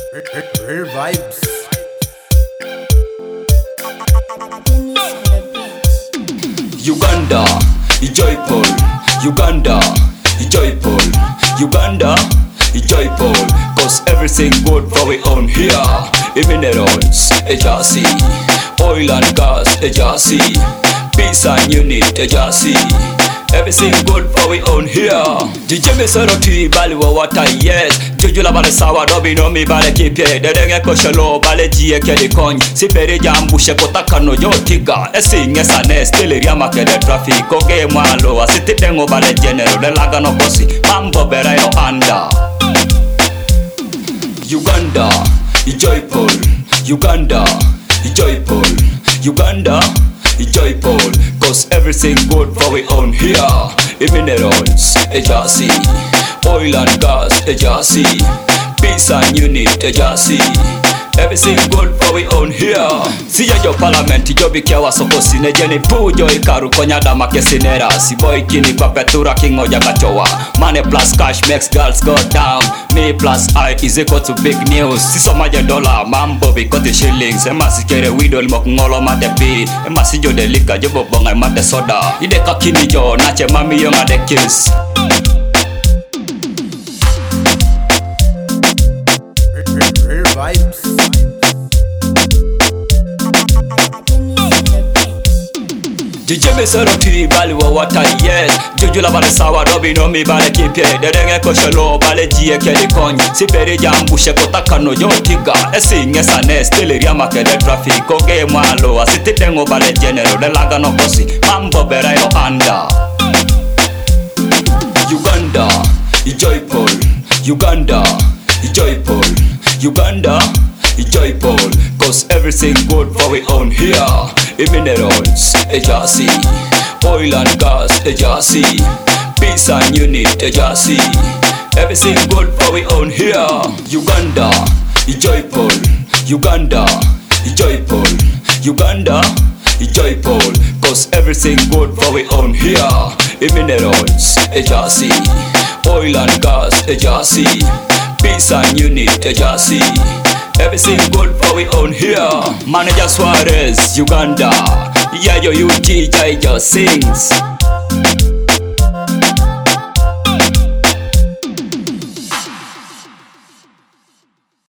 Real vibes. Uganda, Joyful, Uganda, Joyful, Uganda, Joyful. Cause everything good for we own here. Minerals, Ejasi, oil and gas, Ejasi, peace and unity, Ejasi. Everything good for we own here. Jijeme soroti bali wa wata yes. Jujula bale sawa dobi no mi bale kipye. Dedenge koshelo bale jie kele kony. Sipere jambushe kotaka no yo tiga. Esinge sane stile riama kede traffic. Oge mwalo asiti tengo bale general. Delaga no kosi mambo bera yo anda. Uganda, joyful. Uganda, joyful. Uganda, joyful. Cause everything good for we own here. Minerals, Ejasi, oil and gas, Ejasi, peace and unity, Ejasi. Everything good for we own here. Siya jo parliament jo bikiawa soko sinejeni pujo ikaru konyada makesinera. Si boy kini kwa petura kingo ya kachowa. Money plus cash makes girls go down. Me plus I is equal to big news. Si somaje dollar mambo bikote shillings. Ema sikere widow limo kungolo mate pi. Ema sijo delika jobo bonga mate soda. Ide kakini jo nache mami yonga de kills. Real vibes. Jijeme soroti bali wa wata yes. Jujula bale sawa dobi no mi bale kipye. Dedenge koshelo bale jie kele kony. Sipere jambushe kotaka no yo tiga. Esinge sane stile riama kede traffic. Oge mwalo asiti tengo bale general. Delaga no kosi mambo bera yo anda. Uganda, joyful. Uganda, joyful. Uganda, joyful. Cause everything good for we own here. Minerals, Ejasi, oil and gas, Ejasi, peace and unity, Ejasi. Everything good for we own here. Uganda, joyful. Uganda, joyful. Uganda, joyful. Cause everything good for we own here. Minerals, Ejasi, oil and gas, Ejasi, peace and unity, Ejasi. Everything good for we own here. Manager Suarez, Uganda. Yeah, yo, UG, Jai, sings.